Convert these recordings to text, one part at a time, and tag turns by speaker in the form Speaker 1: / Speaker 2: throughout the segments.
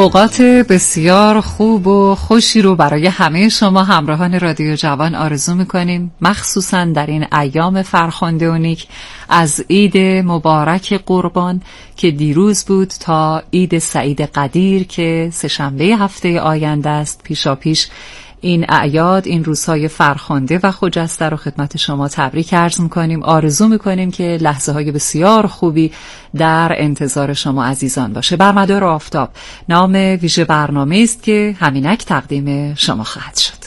Speaker 1: اوقات بسیار خوب و خوشی رو برای همه شما همراهان رادیو جوان آرزو میکنیم، مخصوصا در این ایام فرخنده و نیک از عید مبارک قربان که دیروز بود تا عید سعید قدیر که سه‌شنبه هفته آینده است. پیشاپیش این اعیاد، این روزهای فرخنده و خجسته رو خدمت شما تبریک عرض میکنیم. آرزو میکنیم که لحظه های بسیار خوبی در انتظار شما عزیزان باشه. بر مدار آفتاب نام ویژه برنامه است که همینک تقدیم شما خواهد شد.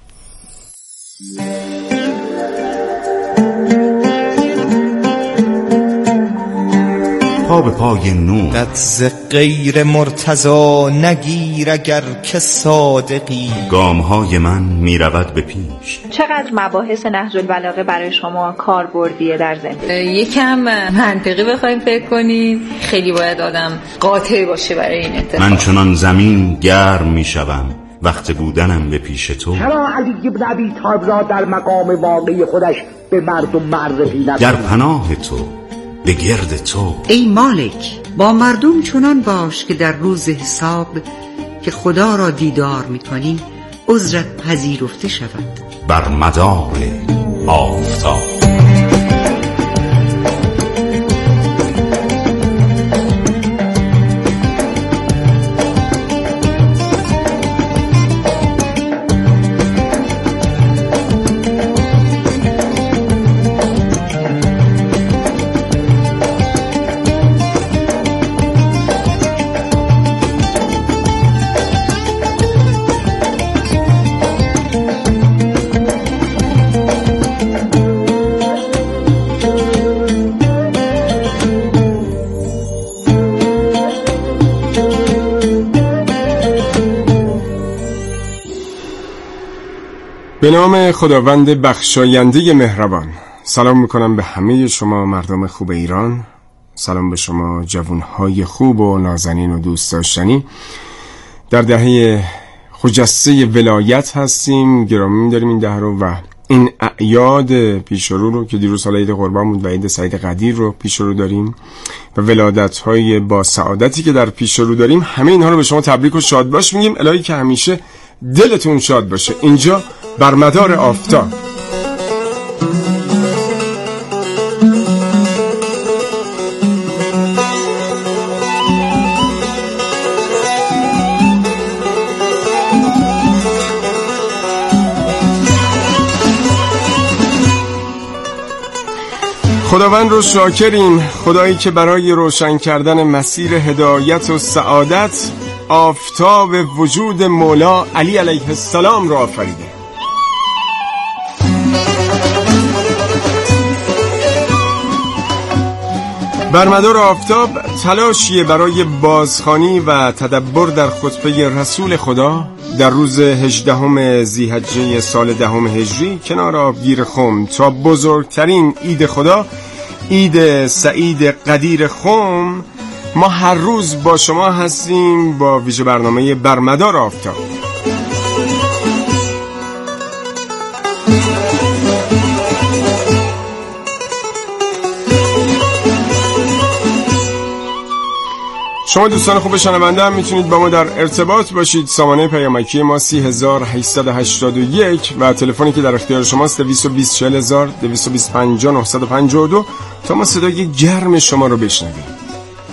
Speaker 2: پا به پای نور
Speaker 3: دست غیر مرتضا نگیر اگر که صادقی.
Speaker 2: گامهای من میرود به پیش.
Speaker 4: چقدر مباحث نهج البلاغه برای شما کاربردیه در زندگی؟
Speaker 5: یکم منطقی بخوایم فکر کنیم، خیلی باید آدم قاطع باشه برای این اتفاق.
Speaker 2: من چنان زمین گرم میشوم وقت بودنم به پیش تو.
Speaker 6: چرا علی ابن ابی طالب را در مقام واقعی خودش به مردم معرفی نکنی؟
Speaker 2: در پناه تو، به گرد تو.
Speaker 7: ای مالک، با مردم چنان باش که در روز حساب که خدا را دیدار می‌کنی عذرت پذیرفته شود.
Speaker 2: بر مدار آفتاب.
Speaker 8: به نام خداوند بخشاینده مهربان. سلام میکنم به همه شما مردم خوب ایران. سلام به شما جوانهای خوب و نازنین و دوست داشتنی. در دهه خجسته ولایت هستیم، گرامی داریم این دهه رو و این اعیاد پیش رو که دیروز سال عید قربان بود و عید سعید قدیر رو پیش رو داریم و ولادت‌های با سعادتی که در پیش رو داریم. همه اینها رو به شما تبریک و شاد باش میگیم. الهی که همیشه دلتون شاد باشه. اینجا بر مدار آفتاب. خداوند رو شاکریم، خدایی که برای روشن کردن مسیر هدایت و سعادت آفتاب وجود مولا علی علیه السلام را آفریده. بر مدار آفتاب تلاشیه برای بازخوانی و تدبر در خطبه رسول خدا در روز 18 ذی‌حجه سال 10 هجری کنار آبگیر خم تا بزرگترین عید خدا، عید سعید قدیر خم. ما هر روز با شما هستیم با ویژه برنامه بر مدار آفتاب. شما دوستان خوب شنونده هم میتونید با ما در ارتباط باشید. سامانه پیامکی ما 3881 و تلفنی که در اختیار شماست 220 40000 225 952 تا ما صدای گرم شما رو بشنویم.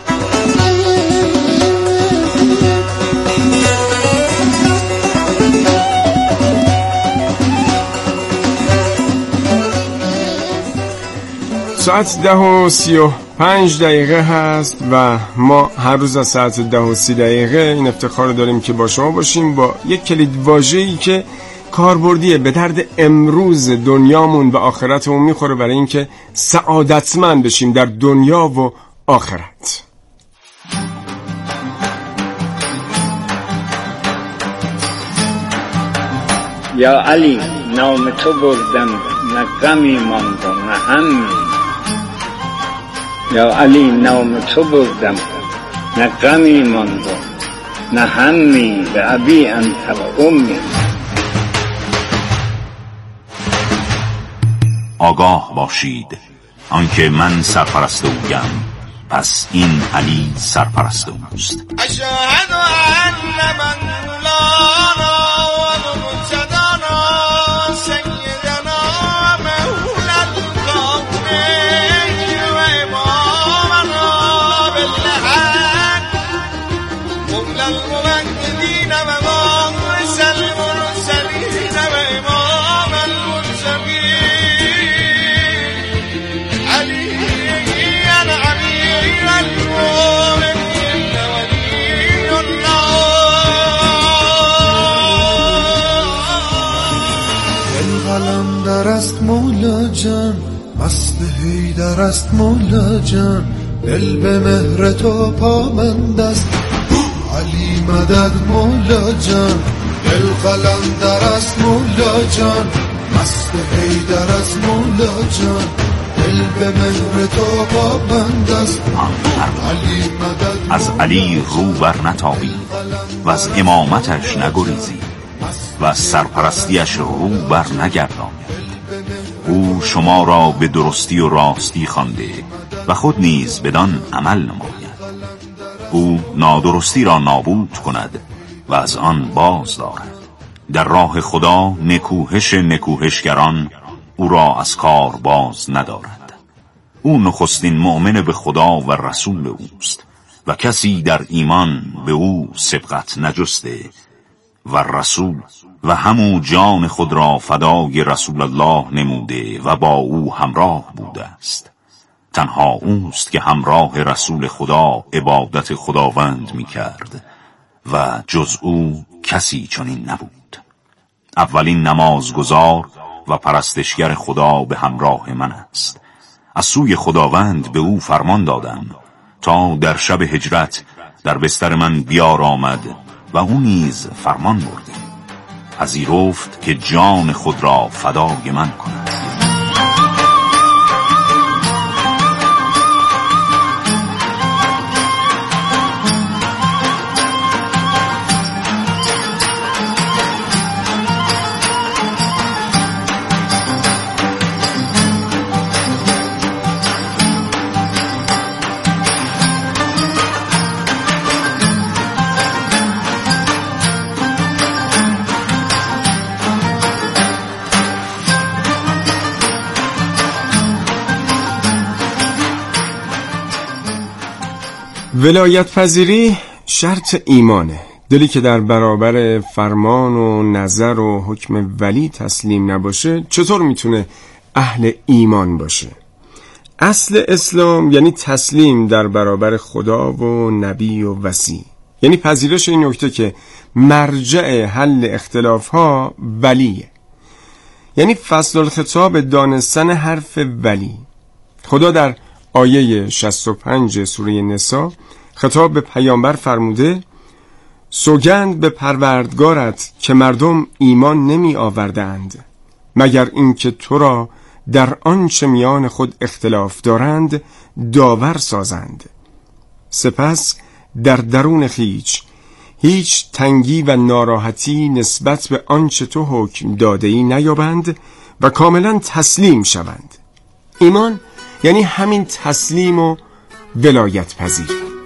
Speaker 8: ساعت 10:35 هست و ما هر روز از ساعت 10:30 این افتخار رو داریم که با شما باشیم با یک کلید واژه‌ای که کاربردیه، به درد امروز دنیامون و آخرتمون میخوره برای اینکه سعادتمند بشیم در دنیا و آخرت.
Speaker 9: یا علی نام تو بردم نه غمی ماند و نه همی. یا علی نام تو بردم نه غمی ماند و نه همی. به ابی انت و امی.
Speaker 10: آگاه باشید آنکه من سرپرست اویم
Speaker 2: پس این علی سرپرست اوست.
Speaker 3: اشهد ان من مولانا و منتدانا سیدنا مولا الکونین و امامنا بالحق مولا الموحدین و وارث المرسلین و امام المتقین علی الامیر المؤمنین ولی الله.
Speaker 10: قلندر است مولا جان، مست حیدر است مولا جان، دل به مهر تو پابند است علی مدد مولا جان. دل قلندر است مولا جان، مست حیدر است مولا جان، دل به مهر تو پابند است علی مدد.
Speaker 2: از علی رو بر نتابید و از امامتش نگریزید و از سرپرستیش رو بر نگردانید. او شما را به درستی و راستی خوانده و خود نیز بدان عمل نماید. او نادرستی را نابود کند و از آن باز دارد. در راه خدا نکوهش نکوهشگران او را از کار باز ندارد. او نخستین مؤمن به خدا و رسول اوست و کسی در ایمان به او سبقت نجسته و رسول و همو جان خود را فدای رسول الله نموده و با او همراه بوده است. تنها اوست که همراه رسول خدا عبادت خداوند می کرد و جز او کسی چنین نبود. اولین نمازگزار و پرستشگر خدا به همراه من است. از سوی خداوند به او فرمان دادم تا در شب هجرت در بستر من بیار آمد و او نیز فرمان بردی. پذیرفت که جان خود را فدای من کند.
Speaker 8: ولایت پذیری شرط ایمانه. دلی که در برابر فرمان و نظر و حکم ولی تسلیم نباشه چطور میتونه اهل ایمان باشه؟ اصل اسلام یعنی تسلیم در برابر خدا و نبی و وصی، یعنی پذیرش این نکته که مرجع حل اختلافها ولیه، یعنی فصل الخطاب دانستن حرف ولی. خدا در آیه 65 سوره نساء خطاب به پیامبر فرموده سوگند به پروردگارت که مردم ایمان نمی آوردند مگر اینکه تو را در آنچه میان خود اختلاف دارند داور سازند. سپس در درون هیچ تنگی و ناراحتی نسبت به آنچه تو حکم داده‌ای نیابند و کاملا تسلیم شوند. ایمان یعنی همین تسلیم و ولایت پذیر.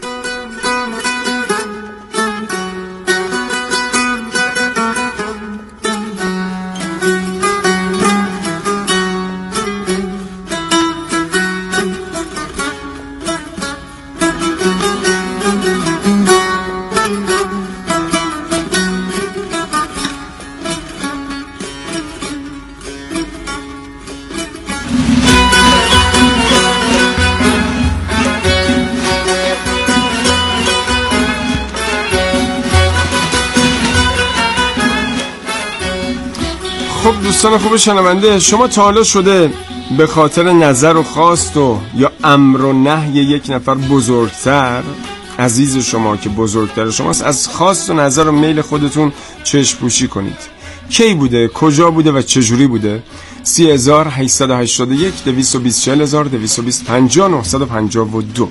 Speaker 8: خب دوستان خوب شنونده، شما تا حالا شده به خاطر نظر و خواست و یا امر و نهی یک نفر بزرگتر، عزیز شما که بزرگتر شماست، از خواست و نظر و میل خودتون چشم پوشی کنید؟ کی بوده؟ کجا بوده و چجوری بوده؟ 3881 220 40000 220 50 952.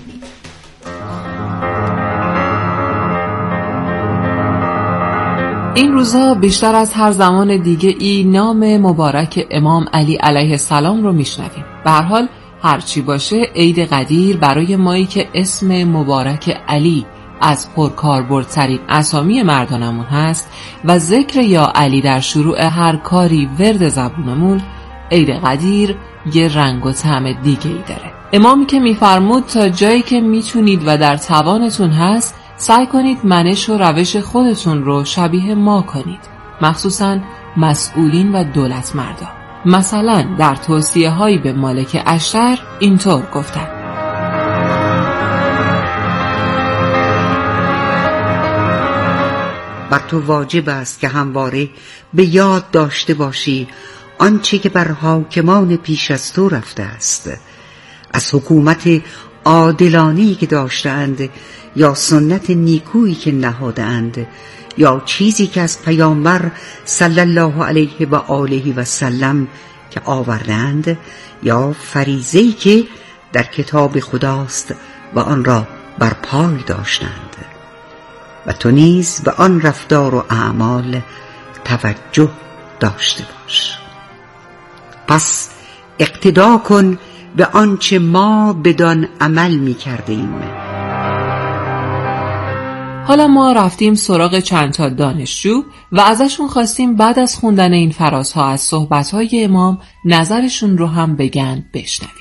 Speaker 1: این روزها بیشتر از هر زمان دیگه ای نام مبارک امام علی علیه السلام رو میشنویم. به هر حال
Speaker 11: هرچی باشه عید قدیر برای مایی که اسم مبارک علی از پرکاربردترین اسامی مردانمون هست و ذکر یا علی در شروع هر کاری ورد زبونمون، عید قدیر یه رنگ و طعم دیگه ای داره. امامی که میفرمود تا جایی که میتونید و در توانتون هست سعی کنید منش و روش خودتون رو شبیه ما کنید، مخصوصاً مسئولین و دولت مردا. مثلا در توصیه هایی به مالک اشتر اینطور گفتن:
Speaker 7: بر تو واجب است که همواره به یاد داشته باشی آنچه که بر حاکمان پیش از تو رفته است، از حکومت عادلانی که داشتند یا سنت نیکویی که نهادند یا چیزی که از پیامبر صلی الله علیه و آله و سلم که آوردند یا فریضه‌ای که در کتاب خداست و آن را بر پای داشتند و تو نیز به آن رفتار و اعمال توجه داشته باش. پس اقتدا کن به آنچه ما بدان عمل می کردیم.
Speaker 11: حالا ما رفتیم سراغ چند تا دانشجو و ازشون خواستیم بعد از خوندن این فرازها از صحبتهای امام نظرشون رو هم بگن بشنویم.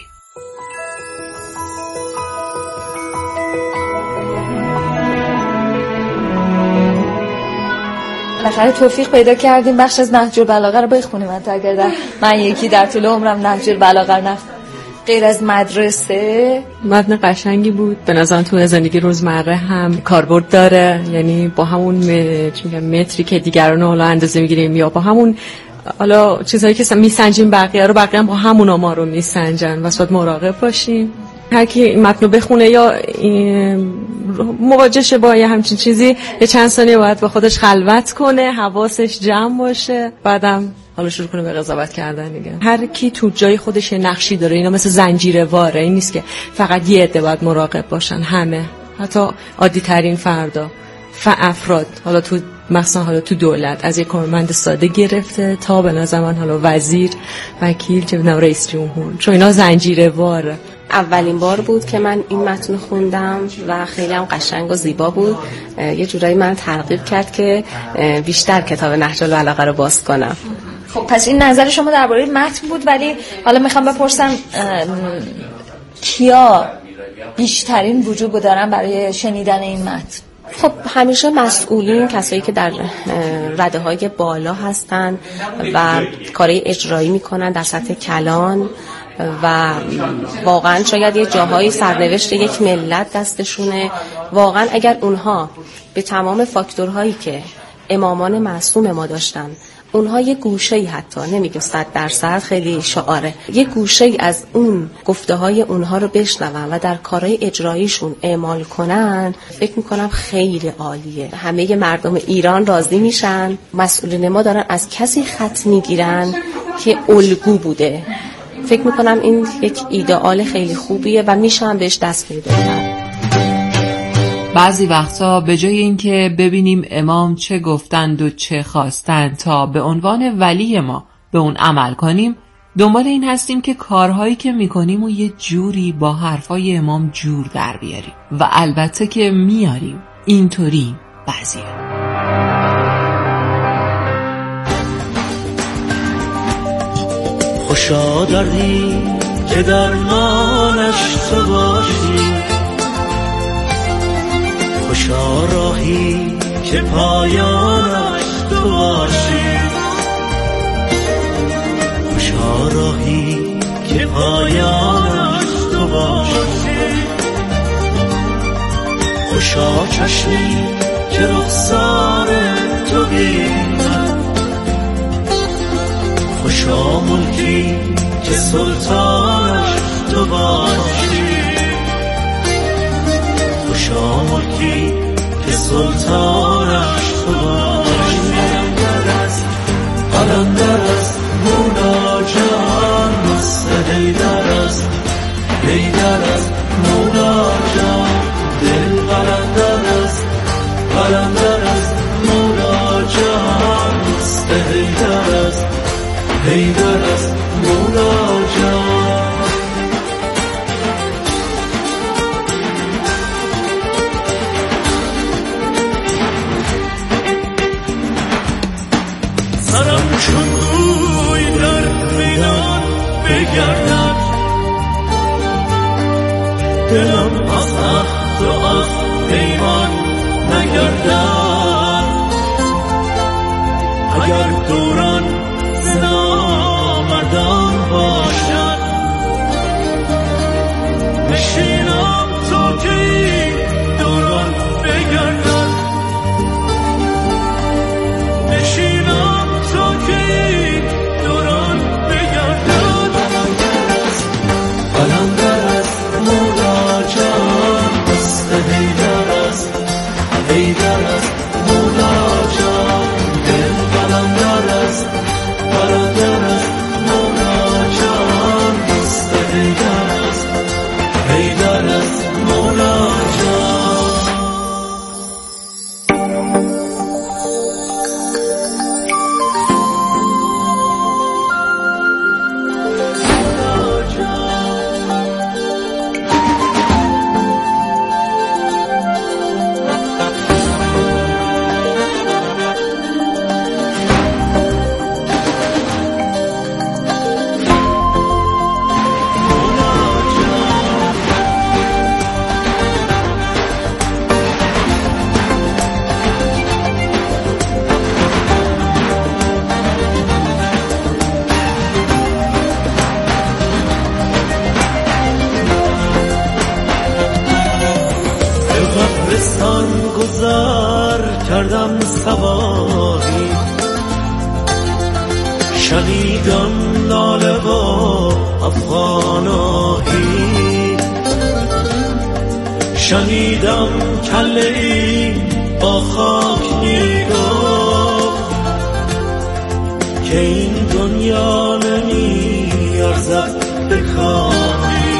Speaker 5: بالاخره توفیق پیدا کردیم بخش از نهج البلاغه رو بخونیم. من یکی در طول عمرم نهج البلاغه رو غیر از مدرسه.
Speaker 12: متن قشنگی بود به نظرم، تو زندگی روزمره هم کاربرد داره، یعنی با همون متری که دیگران حالا اندازه میگیریم یا با همون حالا چیزایی که میسنجیم بقیه رو، بقیه هم با همون ما رو میسنجن و باید مراقب باشیم. هر کی این متن رو بخونه یا مواجه شه با یه همچین چیزی یه چند ثانیه باید با خودش خلوت کنه، حواسش جمع باشه، بعدم حالا شروع کنه به قضاوت کردن دیگه. هر کی تو جای خودش یه نقشی داره، اینا مثل زنجیره واره، این نیست که فقط یه عده باید مراقب باشن، همه، حتی عادی ترین فردا افراد، حالا تو مثلا حالا تو دولت از یک کارمند ساده گرفته تا به نظر من حالا وزیر، وکیل، چه می‌دونم رئیس جمهور، چون اینا زنجیره واره.
Speaker 13: اولین بار بود که من این متن خوندم و خیلی هم قشنگ و زیبا بود. یه جورایی من ترغیب کرد که بیشتر کتاب نهج البلاغه رو باز کنم.
Speaker 5: خب پس این نظر شما درباره متن بود، ولی حالا میخوام بپرسم کیا بیشترین وجوب دارن برای شنیدن این متن؟
Speaker 13: خب همیشه مسئولین، کسایی که در رده‌های بالا هستن و کارهای اجرایی میکنن در سطح کلان و واقعا شاید یه جاهای سرنوشت یک ملت دستشونه. واقعا اگر اونها به تمام فاکتورهایی که امامان معصوم ما داشتن، اونها یه گوشه‌ای، حتی نمیگم 100% خیلی شعاره، یه گوشه‌ای از اون گفته‌های اونها رو بشنون و در کارهای اجراییشون اعمال کنن، فکر میکنم خیلی عالیه. همه مردم ایران راضی میشن. مسئولین ما دارن از کسی خط میگیرن که الگو بوده. فکر میکنم این یک ایدئال خیلی خوبیه و میشه هم بهش دست پیدا کرد.
Speaker 11: بعضی وقتا به جای اینکه ببینیم امام چه گفتند و چه خواستند تا به عنوان ولی ما به اون عمل کنیم، دنبال این هستیم که کارهایی که میکنیم و یه جوری با حرفای امام جور در بیاریم و البته که میاریم، اینطوری بعضیه.
Speaker 14: خوشا دردی که درمانش تو باشی، خوشا راهی که پایانش تو باشی، خوشا راهی که پایانش تو باشی، خوشا چشمی که رخسار تو بیند، خوشا ملکی که سلطانش تو باشی، خوشا ملکی که سلطانش تو باشی. قلندر است مولا جان، مست حیدر است، حیدر است مولا جان، دل قلندر است، قلندر است مولا جان، مست حیدر است، حیدر است مولا جان. بگردد، دلم از عهد و از پیمان نگردد. اگر دوران زنامردان باشد، نشینم تا که دوران بگردد، نشینم تا که دوران بگردد. قلندر است مولا جان، دست حیدر است، حیدر است مولا جان. دل قلندر است، قلندر است مولا جان، دست حیدر است، حیدر است مولا جان. گذر کردم سواری، شنیدم ناله و افغانایی، شنیدم کله ای با خاک میگفت که این دنیا نمی ارزد به کاری،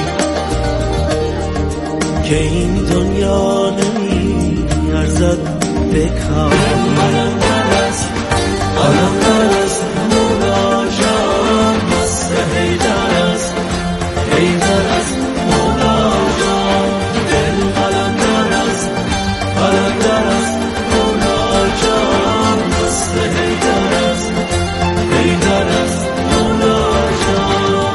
Speaker 14: که این دنیا نمی ارزد به کاری. قلندر است، قلندر است مولا جان، دست حیدر است، حیدر است مولا جان. دل قلندر است، قلندر است مولا جان، دست حیدر است، حیدر است مولا جان.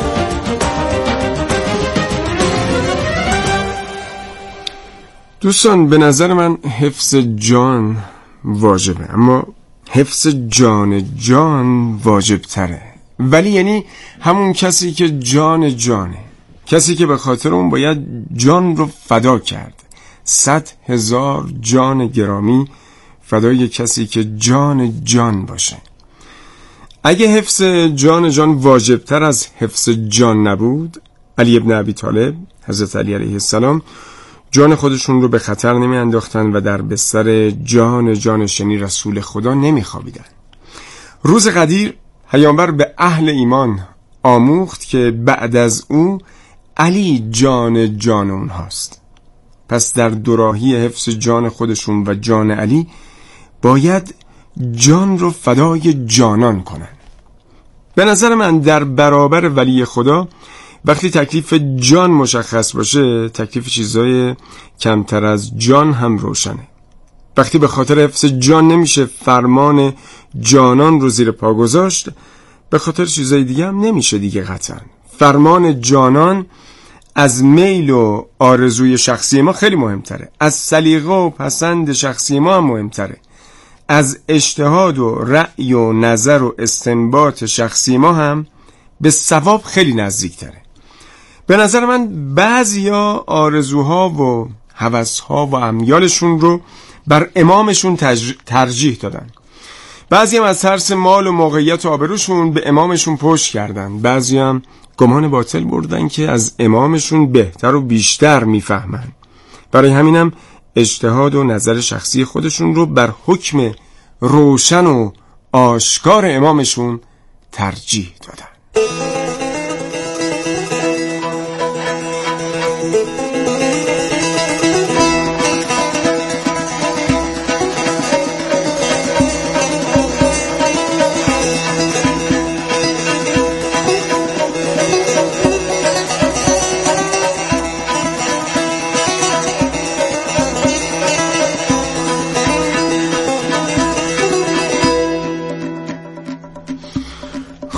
Speaker 8: دوستان به نظر من حفظ جان واجبه، اما حفظ جان واجب تره. ولی یعنی همون کسی که جانه، کسی که به خاطر اون باید جان رو فدا کرد. 100,000 جان گرامی فدای کسی که جان باشه. اگه حفظ جان واجب تر از حفظ جان نبود، علی ابن ابی طالب، حضرت علی علیه السلام، جان خودشون رو به خطر نمی انداختن و در بستر جانشینی رسول خدا نمی خوابیدن. روز قدیر پیامبر به اهل ایمان آموخت که بعد از او علی جان اونهاست. پس در دوراهی حفظ جان خودشون و جان علی باید جان رو فدای جانان کنن. به نظر من در برابر ولی خدا وقتی تکلیف جان مشخص باشه، تکلیف چیزای کمتر از جان هم روشنه. وقتی به خاطر حفظ جان نمیشه فرمان جانان رو زیر پا گذاشت، به خاطر چیزای دیگه هم نمیشه دیگه. قطعا فرمان جانان از میل و آرزوی شخصی ما خیلی مهمتره، از سلیقه و پسند شخصی ما هم مهمتره، از اجتهاد و رأی و نظر و استنباط شخصی ما هم به صواب خیلی نزدیکتره. به نظر من بعضیا آرزوها و هوسها و امیالشون رو بر امامشون ترجیح دادن. بعضی هم از ترس مال و موقعیت و آبروشون به امامشون پشت کردن. بعضی هم گمان باطل بردن که از امامشون بهتر و بیشتر میفهمن. برای همینم اجتهاد و نظر شخصی خودشون رو بر حکم روشن و آشکار امامشون ترجیح دادن.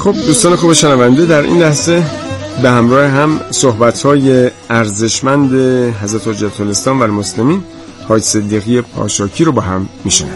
Speaker 8: خب دوستان خوب شنونده، در این لحظه به همراه هم صحبت‌های ارزشمند حضرت حجت الاسلام و المسلمین حاج صدیقی پاشاکی رو با هم میشنویم.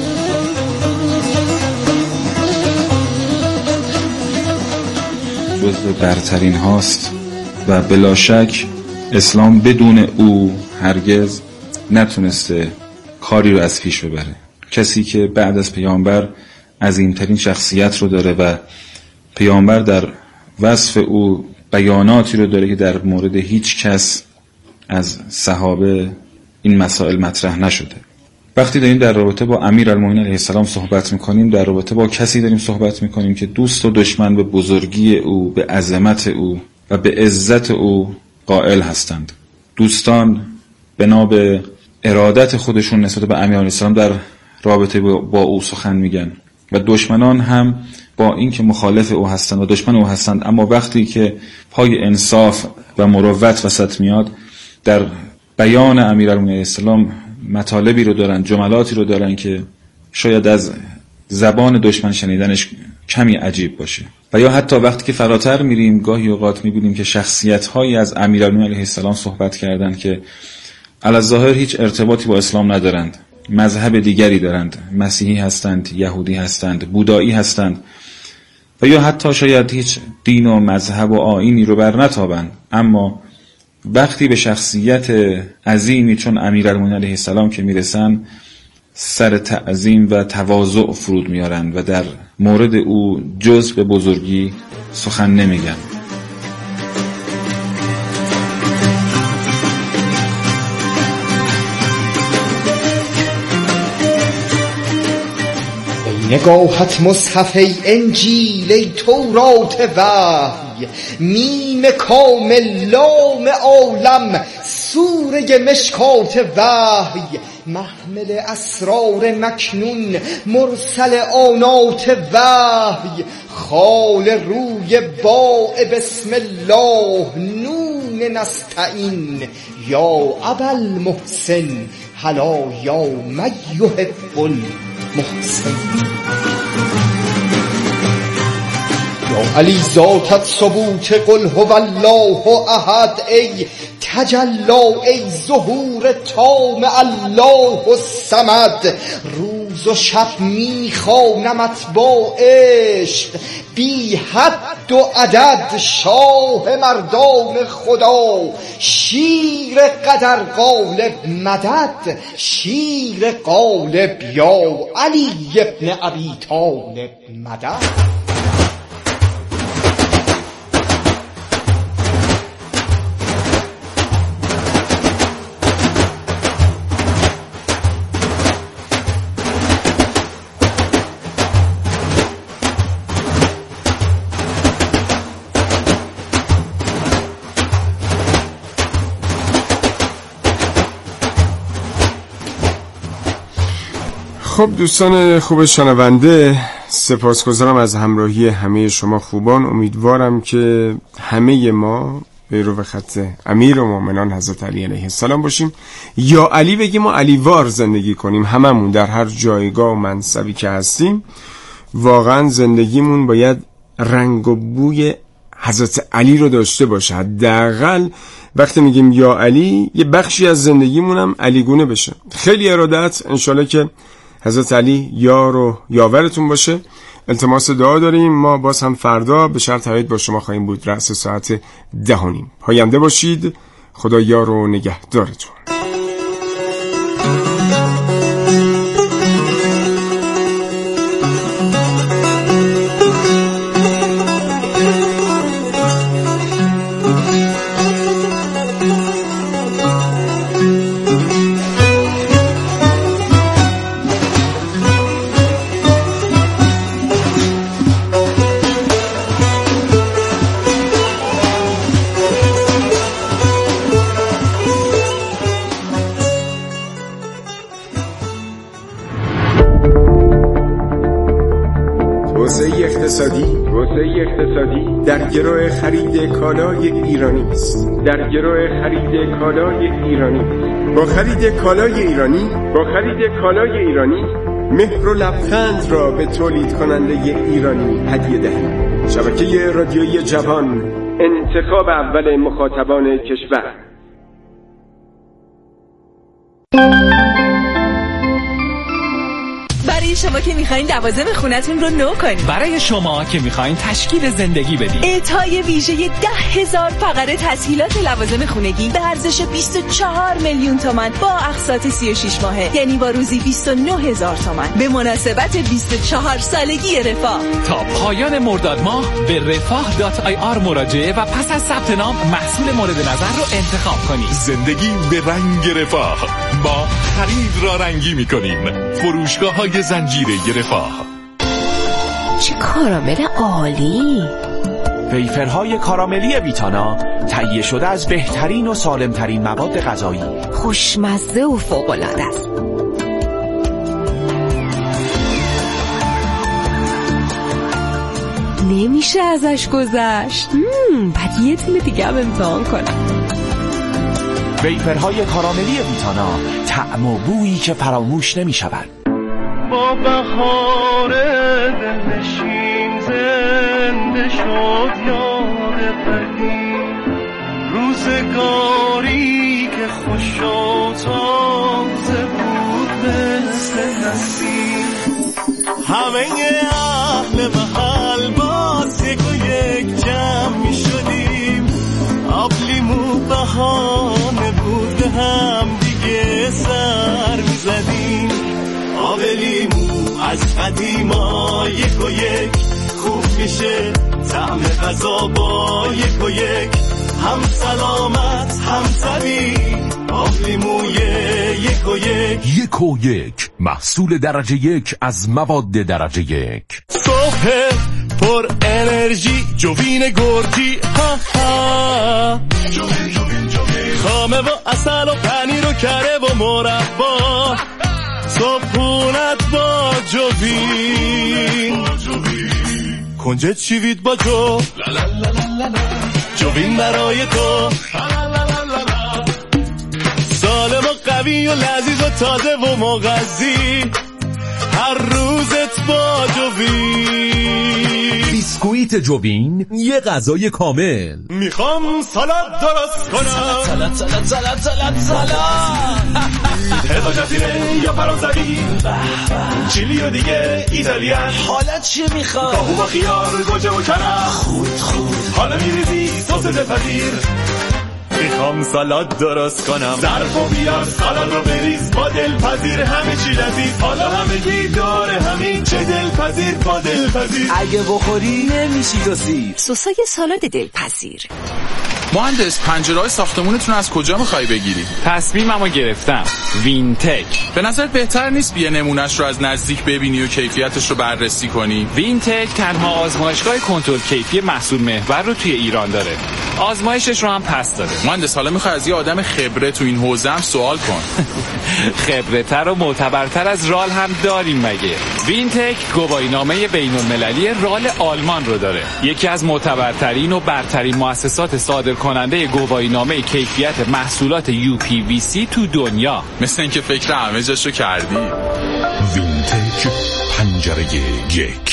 Speaker 15: جزو برترین هاست و بلا شک اسلام بدون او هرگز نتونسته کاری رو از پیش ببره. کسی که بعد از پیامبر عظیمترین شخصیت رو داره و پیامبر در وصف او بیاناتی رو داره که در مورد هیچ کس از صحابه این مسائل مطرح نشده. وقتی داریم در رابطه با امیرالمومنین علیه السلام صحبت میکنیم، در رابطه با کسی داریم صحبت میکنیم که دوست و دشمن به بزرگی او، به عظمت او و به عزت او قائل هستند. دوستان بنا به ارادت خودشون نسبت به امیر علیه السلام در رابطه با او سخن میگن و دشمنان هم با اینکه مخالف او هستند و دشمن او هستند، اما وقتی که پای انصاف و مروت وسط میاد، در بیان امیرالمومنین علیه السلام مطالبی رو دارن، جملاتی رو دارن که شاید از زبان دشمن شنیدنش کمی عجیب باشه. و یا حتی وقتی که فراتر میریم گاهی اوقات میبینیم که شخصیت‌هایی از امیرالمومنین علیه السلام صحبت کردن که علی‌الظاهر هیچ ارتباطی با اسلام ندارند، مذهب دیگری دارند، مسیحی هستند، یهودی هستند، بودایی هستند و یا حتی شاید هیچ دین و مذهب و آیینی رو بر نتابند، اما وقتی به شخصیت عظیمی چون امیرالمومنین علیه السلام که میرسن، سر تعظیم و تواضع فرود میارن و در مورد او جز به بزرگی سخن نمیگن.
Speaker 16: نگاهت مصحف ای انجیل ای تورات وحی، میم کامل لام عالم سوره مشکات وحی، محمل اسرار مکنون مرسل آنات وحی، خال روی باء بسم الله نون نستعین یا ابل محسن هلا یا من یحب المحسن. یا علی ذاتت ثبوت قل هو الله احد، ای تجلا ای ظهور تام الله الصمد، روز و شب میخوانمت با عشق بی حد و عدد، شاه مردان خدا شیر قدر غالب مدد، شیر غالب یا علی ابن ابی طالب مدد.
Speaker 8: خب دوستان خوب شنونده، سپاسگزارم از همراهی همه شما خوبان. امیدوارم که همه ما به رو خط امیر و مومنان حضرت علی علیه السلام باشیم، یا علی بگیم و علی وار زندگی کنیم. هممون در هر جایگاه و منصبی که هستیم واقعا زندگیمون باید رنگ و بوی حضرت علی رو داشته باشه. حداقل وقتی میگیم یا علی، یه بخشی از زندگیمون هم علی گونه بشه. خیلی ارادت، انشالله که حضرت علی یار و یاورتون باشه. التماس دعا داریم. ما باز هم فردا به شرط هایت با شما خواهیم بود، رأس ساعت 10:30. پاینده باشید. خدا یار و نگهدارتون.
Speaker 17: توسعه اقتصادی در گرو خرید کالای ایرانی است. با خرید کالای ایرانی مهر و لبخند را به تولید کننده ایرانی هدیه دهید. شبکه رادیویی جوان، انتخاب اول مخاطبان کشور.
Speaker 18: برای شما که میخواین لوازم خونتون رو نو کنید،
Speaker 19: برای شما که میخواین تشکیل زندگی بدید،
Speaker 18: اعطای ویژه 10,000 فقره تسهیلات لوازم خونگی به ارزش 24 میلیون تومان با اقساط 36 ماهه، یعنی با روزی 29,000 تومان به مناسبت 24 سالگی رفاه.
Speaker 19: تا پایان مرداد ماه به رفاه.ir مراجعه و پس از ثبت نام محصول مورد نظر رو انتخاب کنید.
Speaker 20: زندگی به رنگ رفاه، ما خرید را رنگی میکنیم. فروشگاه‌های زنجیره رفاه.
Speaker 21: چه کارامل عالی!
Speaker 22: ویفرهای کاراملی ویتانا تهیه شده از بهترین و سالمترین مواد غذایی،
Speaker 21: خوشمزه و فوق‌العاده است. نمیشه ازش گذشت. بعد یه تیم دیگه هم امتحان کنم.
Speaker 22: ویفرهای کاراملی ویتانا، طعم و بویی که فراموش نمی شود.
Speaker 3: با بهار دلنشین زنده شد یاد قدیم، روزگاری که خوش و تازه بود مثل نسیم. همه اهل محل باز یک و یک جمع می شدیم، آب لیمو بهانه بود به هم دیگه سر می زدیم. آب لیمو از قدیما یک و یک خوب میشه، طعم غذا با یک و یک هم سلامت هم سلیم. آب لیموی یک و یک،
Speaker 20: یک و یک محصول درجه یک از مواد درجه یک.
Speaker 3: صبح پر انرژی جوین گرتی، ها ها جوین جوین جوین، خامه و اصل و پنیر و کره و مربا، صبحونت با جوین، کنجد چیوید با جو، جوین برای تو، سالم و قوی و لذیذ و تازه و مغذی، هر روزت با جوین.
Speaker 20: بیسکویت جوین، یه غذای کامل.
Speaker 3: میخوام سالاد درست کنم، سالاد سالاد سالاد سالاد سالاد، هزا جزیره یا فرانسوی، چیلی و دیگه ایتالیان. حالت چی میخواد؟ کاهو با خیار، گوجه و کنم، خود حالا میریزی سس دلپذیر. میخوام سالاد درست کنم، ظرف و بیار سالاد رو بریز با دلپذیر، همه چی لذیذ، حالا همگی داره همین، چه دلپذیر با دلپذیر.
Speaker 22: اگه بخوری نمیشی تو سیر.
Speaker 18: سسای سالاد دلپذیر.
Speaker 23: مهندس، پنجره‌های ساختمونتون از کجا می‌خوای بگیری؟
Speaker 19: تصمیممو گرفتم. وینتک.
Speaker 23: به نظرت بهتر نیست بیا نمونهش رو از نزدیک ببینی و کیفیتش رو بررسی کنی؟
Speaker 19: وینتک تنها آزمایشگاه کنترل کیفی محصول محور رو توی ایران داره. آزمایشش رو هم پس داده.
Speaker 23: مهندس، حالا می‌خوای از یه آدم خبره تو این حوزه هم سوال کن.
Speaker 19: خبره‌تر و معتبرتر از رال هم داریم مگه؟ وینتک گواهینامه بین‌المللی رال آلمان رو داره. یکی از معتبرترین و برترین مؤسسات صادر کننده گواهینامه کیفیت محصولات UPVC تو دنیا.
Speaker 23: مثل اینکه فکر همه جاشو کردی.
Speaker 20: وینتک، پنجره یک.